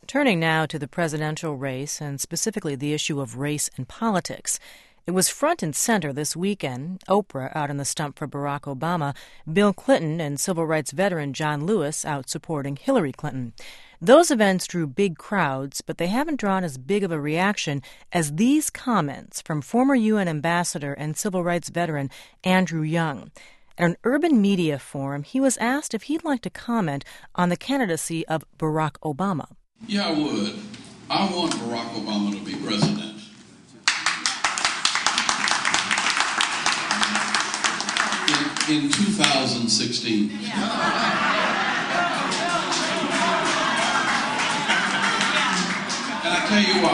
Turning now to the presidential race and specifically the issue of race and politics. It was front and center this weekend. Oprah out on the stump for Barack Obama, Bill Clinton and civil rights veteran John Lewis out supporting Hillary Clinton. Those events drew big crowds, but they haven't drawn as big of a reaction as these comments from former UN ambassador and civil rights veteran Andrew Young. At an urban media forum, he was asked if he'd like to comment on the candidacy of Barack Obama. Yeah, I would. I want Barack Obama to be president. In 2016. And I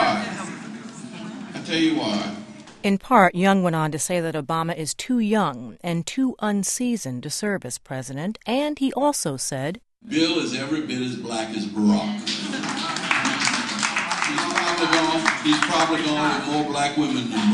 tell you why. In part, Young went on to say that Obama is too young and too unseasoned to serve as president, and he also said, Bill is every bit as black as Barack. He's probably gone with more black women than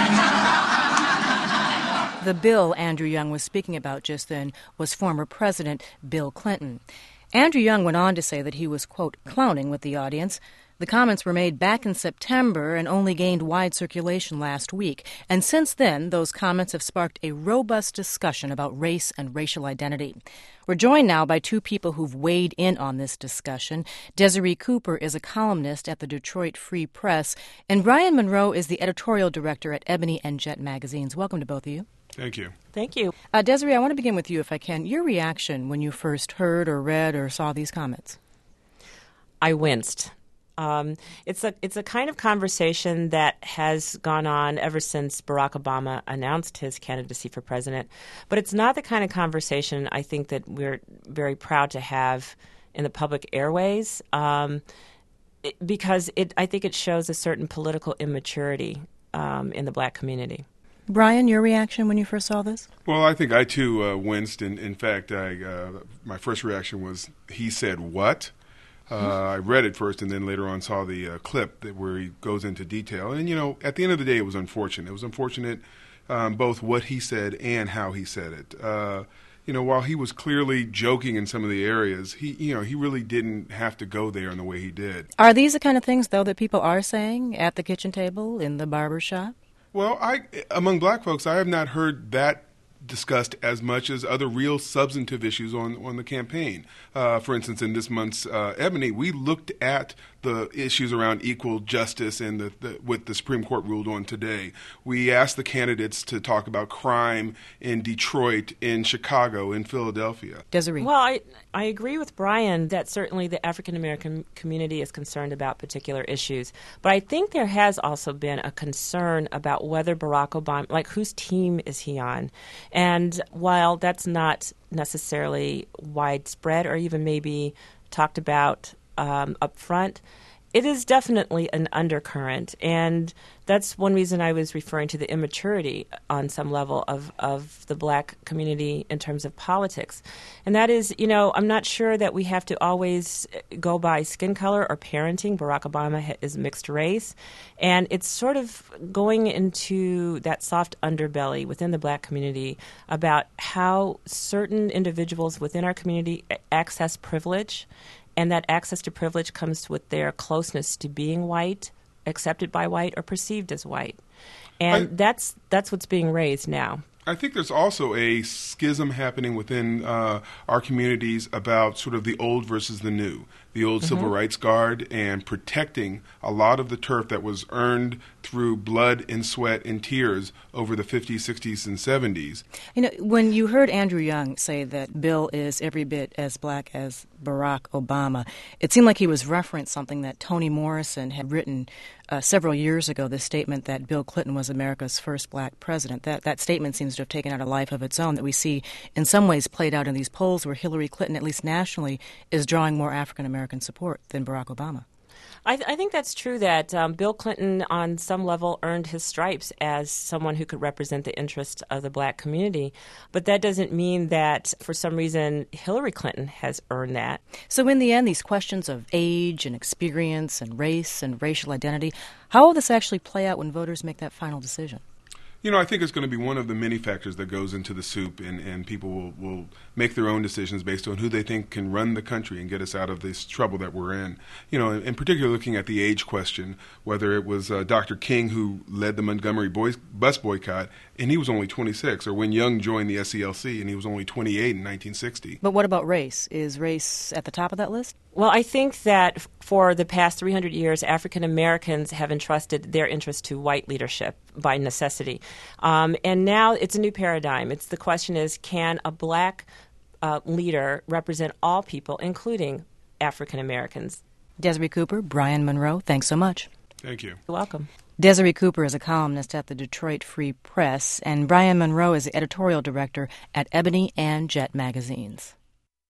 Barack. The Bill Andrew Young was speaking about just then was former President Bill Clinton. Andrew Young went on to say that he was, quote, clowning with the audience. The comments were made back in September and only gained wide circulation last week. And since then, those comments have sparked a robust discussion about race and racial identity. We're joined now by two people who've weighed in on this discussion. Desiree Cooper is a columnist at the Detroit Free Press, and Brian Monroe is the editorial director at Ebony and Jet magazines. Welcome to both of you. Thank you. Thank you. Desiree, I want to begin with you, if I can. Your reaction when you first heard or read or saw these comments? I winced. It's a kind of conversation that has gone on ever since Barack Obama announced his candidacy for president. But it's not the kind of conversation I think that we're very proud to have in the public airways because I think it shows a certain political immaturity in the black community. Brian, your reaction when you first saw this? Well, I think I, too, winced. In fact, my first reaction was, he said what? I read it first and then later on saw the clip where he goes into detail. And, at the end of the day, it was unfortunate. It was unfortunate both what he said and how he said it. While he was clearly joking in some of the areas, he really didn't have to go there in the way he did. Are these the kind of things, though, that people are saying at the kitchen table, in the barber shop? Well, among black folks, I have not heard that discussed as much as other real substantive issues on the campaign. For instance, in this month's Ebony, we looked at the issues around equal justice and what the Supreme Court ruled on today. We asked the candidates to talk about crime in Detroit, in Chicago, in Philadelphia. Desiree. Well, I agree with Brian that certainly the African-American community is concerned about particular issues. But I think there has also been a concern about whether Barack Obama, like whose team is he on? And while that's not necessarily widespread or even maybe talked about up front, it is definitely an undercurrent. And that's one reason I was referring to the immaturity on some level of the black community in terms of politics. And that is, I'm not sure that we have to always go by skin color or parenting. Barack Obama is mixed race. And it's sort of going into that soft underbelly within the black community about how certain individuals within our community access privilege. And that access to privilege comes with their closeness to being white, accepted by white, or perceived as white. And that's what's being raised now. I think there's also a schism happening within our communities about sort of the old versus the new, the old Civil Rights Guard, and protecting a lot of the turf that was earned through blood and sweat and tears over the 50s, 60s, and 70s. When you heard Andrew Young say that Bill is every bit as black as Barack Obama, it seemed like he was referencing something that Toni Morrison had written several years ago, the statement that Bill Clinton was America's first black president. That statement seems to have taken on a life of its own that we see in some ways played out in these polls where Hillary Clinton, at least nationally, is drawing more African-American support than Barack Obama. I think that's true that Bill Clinton on some level earned his stripes as someone who could represent the interests of the black community. But that doesn't mean that for some reason Hillary Clinton has earned that. So in the end, these questions of age and experience and race and racial identity, how will this actually play out when voters make that final decision? I think it's going to be one of the many factors that goes into the soup, and people will make their own decisions based on who they think can run the country and get us out of this trouble that we're in. In particular, looking at the age question, whether it was Dr. King who led the Montgomery bus boycott, and he was only 26, or when Young joined the SCLC, and he was only 28 in 1960. But what about race? Is race at the top of that list? Well, I think that for the past 300 years, African Americans have entrusted their interests to white leadership by necessity. And now it's a new paradigm. The question is, can a black leader represent all people, including African Americans? Desiree Cooper, Brian Monroe, thanks so much. Thank you. You're welcome. Desiree Cooper is a columnist at the Detroit Free Press, and Brian Monroe is the editorial director at Ebony and Jet magazines.